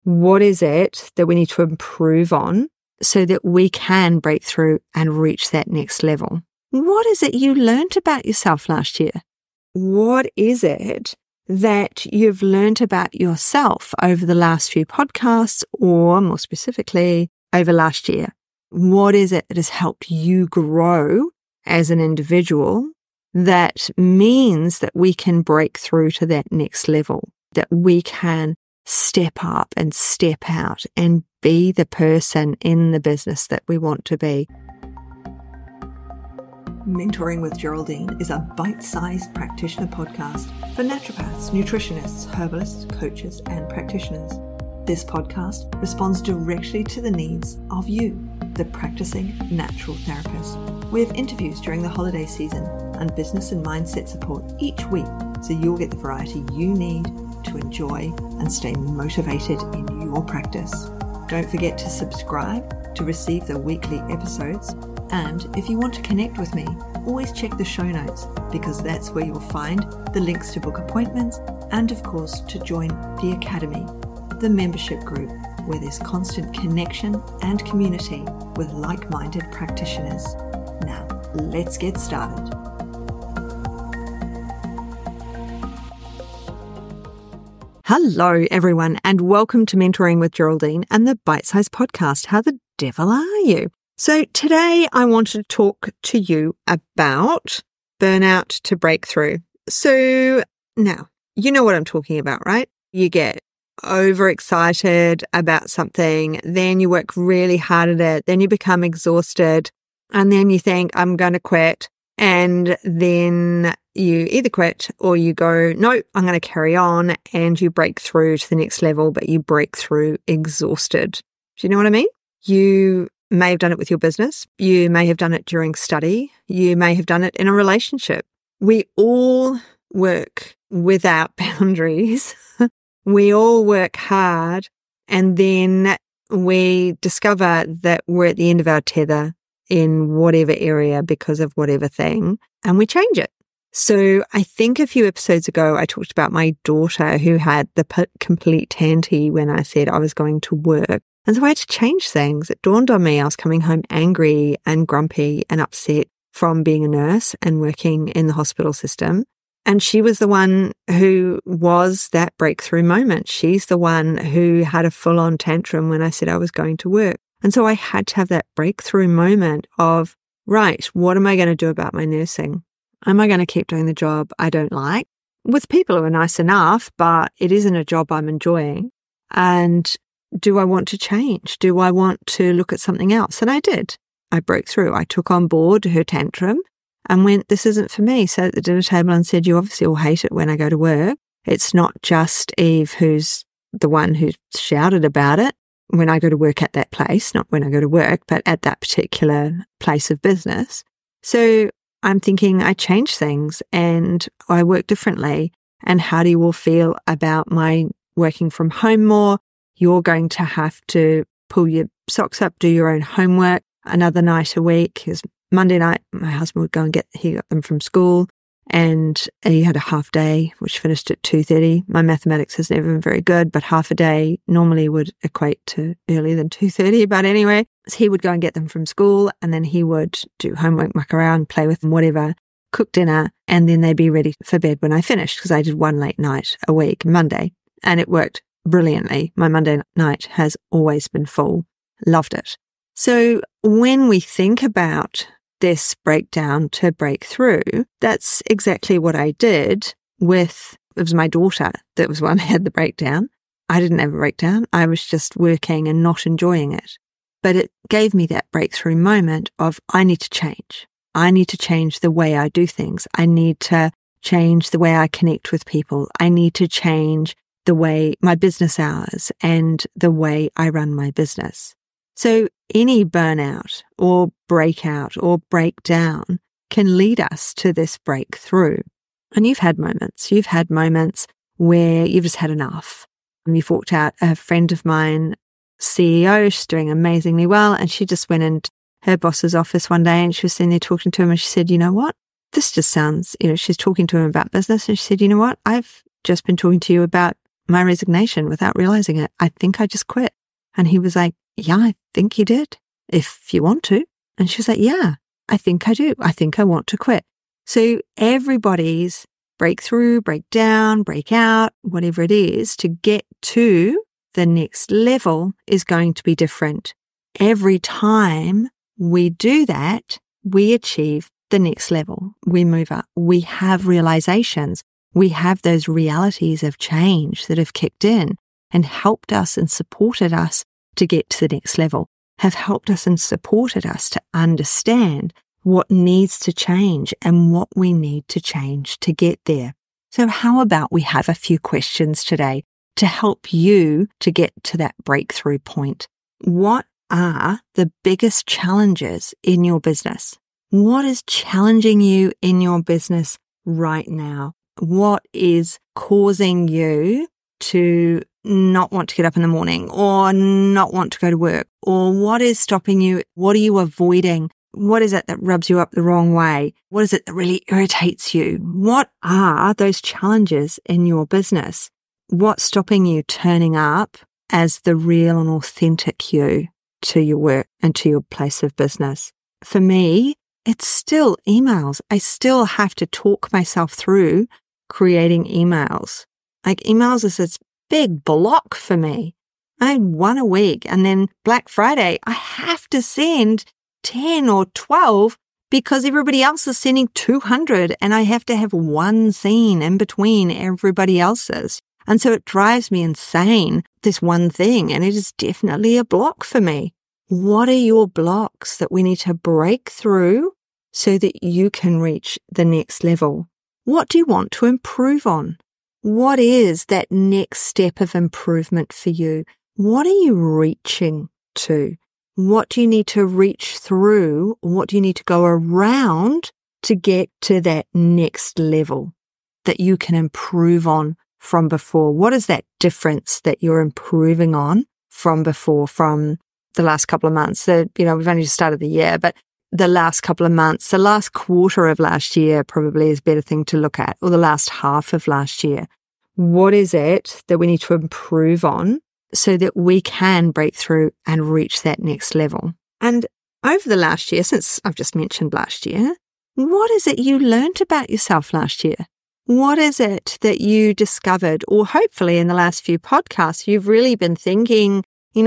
What is it that we need to improve on so that we can break through and reach that next level? What is it you learned about yourself last year? What is it that you've learned about yourself over the last few podcasts, or more specifically, over last year? What is it that has helped you grow as an individual that means that we can break through to that next level, that we can step up and step out and be the person in the business that we want to be? Mentoring with Geraldine is a bite-sized practitioner podcast for naturopaths, nutritionists, herbalists, coaches, and practitioners. This podcast responds directly to the needs of you, the practicing natural therapist. We have interviews during the holiday season and business and mindset support each week, so you'll get the variety you need to enjoy and stay motivated in your practice. Don't forget to subscribe to receive the weekly episodes. And if you want to connect with me, always check the show notes, because that's where you'll find the links to book appointments and, of course, to join the Academy, the membership group where there's constant connection and community with like-minded practitioners. Now, let's get started. Hello, everyone, and welcome to Mentoring with Geraldine and the Bite Size Podcast. How the devil are you? So today I wanted to talk to you about burnout to breakthrough. So now, you know what I'm talking about, right? You get overexcited about something, then you work really hard at it, then you become exhausted, and then you think, I'm going to quit. And then you either quit or you go, no, I'm going to carry on, and you break through to the next level, but you break through exhausted. Do you know what I mean? You may have done it with your business. You may have done it during study. You may have done it in a relationship. We all work without boundaries. We all work hard, and then we discover that we're at the end of our tether in whatever area because of whatever thing, and we change it. So I think a few episodes ago, I talked about my daughter who had the complete tanty when I said I was going to work. And so I had to change things. It dawned on me I was coming home angry and grumpy and upset from being a nurse and working in the hospital system. And she was the one who was that breakthrough moment. She's the one who had a full-on tantrum when I said I was going to work. And so I had to have that breakthrough moment of, right, what am I going to do about my nursing? Am I going to keep doing the job I don't like with people who are nice enough, but it isn't a job I'm enjoying? And do I want to change? Do I want to look at something else? And I did. I broke through. I took on board her tantrum and went, this isn't for me. Sat at the dinner table and said, you obviously all hate it when I go to work. It's not just Eve who's the one who shouted about it when I go to work at that place, not when I go to work, but at that particular place of business. So I'm thinking I change things and I work differently. And how do you all feel about my working from home more? You're going to have to pull your socks up, do your own homework another night a week. Because Monday night, my husband would he got them from school, and he had a half day, which finished at 2:30. My mathematics has never been very good, but half a day normally would equate to earlier than 2:30. But anyway, so he would go and get them from school, and then he would do homework, muck around, play with them, whatever, cook dinner, and then they'd be ready for bed when I finished, because I did one late night a week, Monday, and it worked brilliantly. My Monday night has always been full. Loved it. So when we think about this breakdown to break through, that's exactly what I did with, it was my daughter that was one who had the breakdown. I didn't have a breakdown. I was just working and not enjoying it. But it gave me that breakthrough moment of, I need to change. I need to change the way I do things. I need to change the way I connect with people. I need to change the way my business hours and the way I run my business. So any burnout or breakout or breakdown can lead us to this breakthrough. And you've had moments where you've just had enough. And you've walked out, a friend of mine, CEO, she's doing amazingly well, and she just went into her boss's office one day and she was sitting there talking to him, and she said, you know what? This just sounds, she's talking to him about business, and she said, you know what? I've just been talking to you about my resignation without realizing it. I think I just quit. And he was like, yeah, I think you did, if you want to. And she was like, yeah, I think I do. I think I want to quit. So everybody's breakthrough, breakdown, breakout, whatever it is, to get to the next level is going to be different. Every time we do that, we achieve the next level. We move up. We have realizations. We have those realities of change that have kicked in and helped us and supported us to get to the next level, have helped us and supported us to understand what needs to change and what we need to change to get there. So how about we have a few questions today to help you to get to that breakthrough point? What are the biggest challenges in your business? What is challenging you in your business right now? What is causing you to not want to get up in the morning or not want to go to work? Or what is stopping you? What are you avoiding? What is it that rubs you up the wrong way? What is it that really irritates you? What are those challenges in your business? What's stopping you turning up as the real and authentic you to your work and to your place of business? For me, it's still emails. I still have to talk myself through creating emails. Like emails is this big block for me. I had one a week, and then Black Friday, I have to send 10 or 12 because everybody else is sending 200 and I have to have one scene in between everybody else's. And so it drives me insane, this one thing, and it is definitely a block for me. What are your blocks that we need to break through so that you can reach the next level? What do you want to improve on? What is that next step of improvement for you? What are you reaching to? What do you need to reach through? What do you need to go around to get to that next level that you can improve on from before? What is that difference that you're improving on from before, from the last couple of months? We've only just started the year, but the last couple of months, the last quarter of last year probably is a better thing to look at, or the last half of last year. What is it that we need to improve on so that we can break through and reach that next level? And over the last year, since I've just mentioned last year, what is it you learned about yourself last year? What is it that you discovered? Or hopefully in the last few podcasts, you've really been thinking,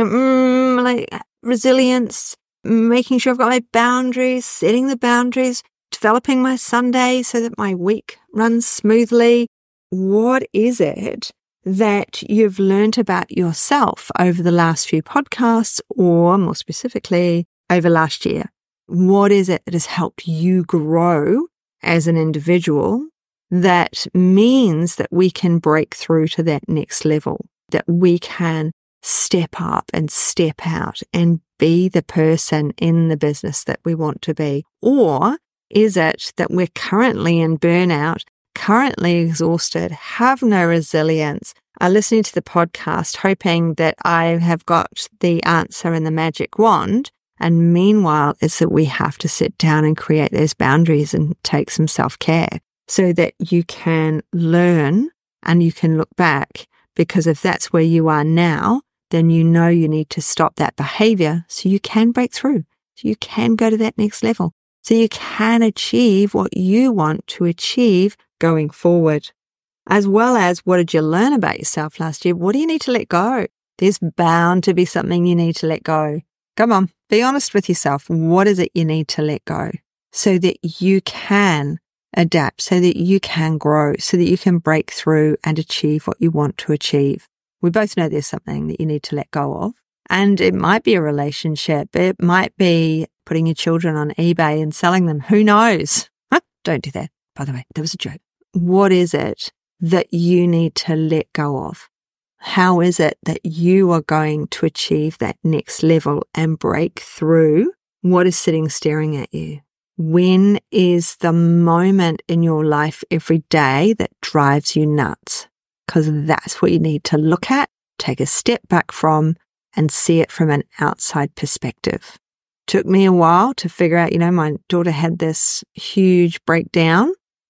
like resilience, making sure I've got my boundaries, setting the boundaries, developing my Sunday so that my week runs smoothly. What is it that you've learned about yourself over the last few podcasts, or more specifically over last year? What is it that has helped you grow as an individual that means that we can break through to that next level, that we can step up and step out and be the person in the business that we want to be? Or is it that we're currently in burnout, currently exhausted, have no resilience, are listening to the podcast hoping that I have got the answer and the magic wand, and meanwhile is that we have to sit down and create those boundaries and take some self-care so that you can learn and you can look back, because if that's where you are now, then you know you need to stop that behavior so you can break through, so you can go to that next level, so you can achieve what you want to achieve going forward. As well as, what did you learn about yourself last year? What do you need to let go? There's bound to be something you need to let go. Come on, be honest with yourself. What is it you need to let go so that you can adapt, so that you can grow, so that you can break through and achieve what you want to achieve? We both know there's something that you need to let go of. And it might be a relationship. It might be putting your children on eBay and selling them. Who knows? Don't do that. By the way, that was a joke. What is it that you need to let go of? How is it that you are going to achieve that next level and break through what is sitting staring at you? When is the moment in your life every day that drives you nuts? Because that's what you need to look at, take a step back from, and see it from an outside perspective. Took me a while to figure out, my daughter had this huge breakdown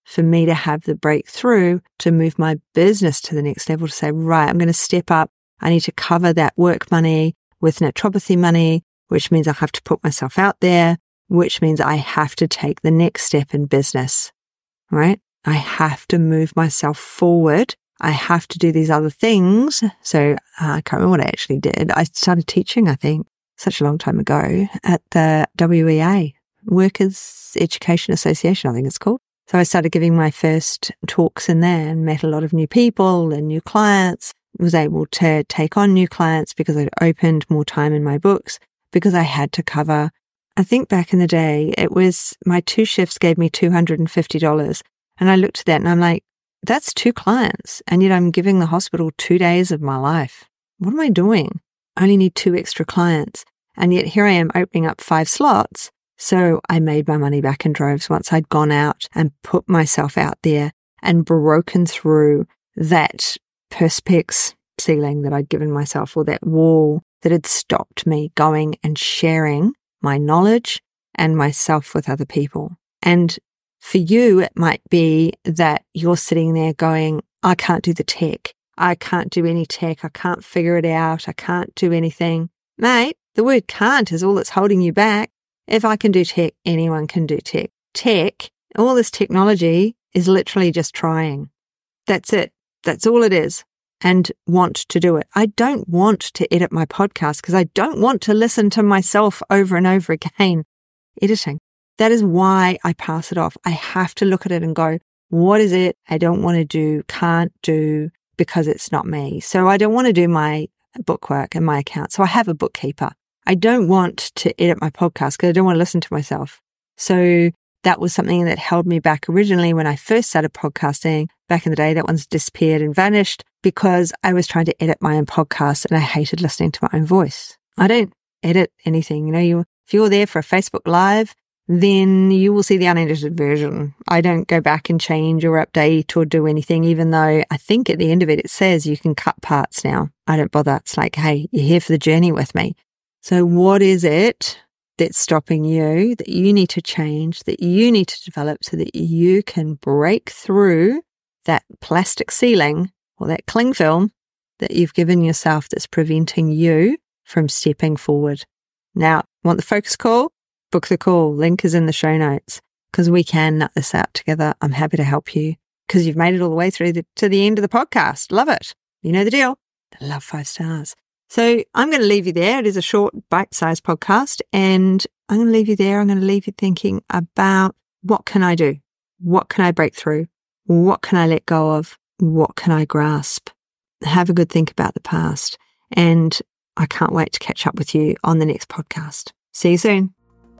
for me to have the breakthrough to move my business to the next level, to say, right, I'm going to step up. I need to cover that work money with naturopathy money, which means I have to put myself out there, which means I have to take the next step in business, right? I have to move myself forward. I have to do these other things. So I can't remember what I actually did. I started teaching, I think, such a long time ago at the WEA, Workers' Education Association, I think it's called. So I started giving my first talks in there and met a lot of new people and new clients, was able to take on new clients because I'd opened more time in my books, because I had to cover. I think back in the day, it was my 2 shifts gave me $250. And I looked at that and I'm like, that's 2 clients. And yet I'm giving the hospital 2 days of my life. What am I doing? I only need 2 extra clients. And yet here I am opening up 5 slots. So I made my money back in droves once I'd gone out and put myself out there and broken through that perspex ceiling that I'd given myself, or that wall that had stopped me going and sharing my knowledge and myself with other people. And for you, it might be that you're sitting there going, I can't do the tech. I can't do any tech. I can't figure it out. I can't do anything. Mate, the word can't is all that's holding you back. If I can do tech, anyone can do tech. Tech, all this technology is literally just trying. That's it. That's all it is. And want to do it. I don't want to edit my podcast because I don't want to listen to myself over and over again editing. That is why I pass it off. I have to look at it and go, what is it I don't want to do, can't do, because it's not me. So I don't want to do my bookwork and my account. So I have a bookkeeper. I don't want to edit my podcast because I don't want to listen to myself. So that was something that held me back originally when I first started podcasting back in the day. That one's disappeared and vanished because I was trying to edit my own podcast and I hated listening to my own voice. I don't edit anything. If you're there for a Facebook Live, then you will see the unedited version. I don't go back and change or update or do anything, even though I think at the end of it, it says you can cut parts now. I don't bother. It's like, hey, you're here for the journey with me. So what is it that's stopping you, that you need to change, that you need to develop so that you can break through that plastic ceiling or that cling film that you've given yourself that's preventing you from stepping forward? Now, want the focus call? Book the call. Link is in the show notes because we can nut this out together. I'm happy to help you because you've made it all the way through to the end of the podcast. Love it. You know the deal. I love 5 stars. So I'm going to leave you there. It is a short, bite-sized podcast, and I'm going to leave you there. I'm going to leave you thinking about, what can I do? What can I break through? What can I let go of? What can I grasp? Have a good think about the past, and I can't wait to catch up with you on the next podcast. See you soon.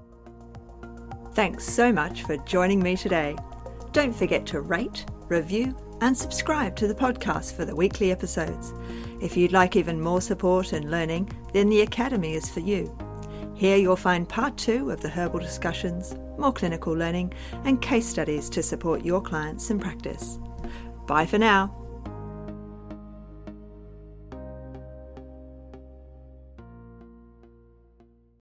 Thanks so much for joining me today. Don't forget to rate, review, and subscribe to the podcast for the weekly episodes. If you'd like even more support and learning, then the Academy is for you. Here you'll find part 2 of the herbal discussions, more clinical learning, and case studies to support your clients in practice. Bye for now.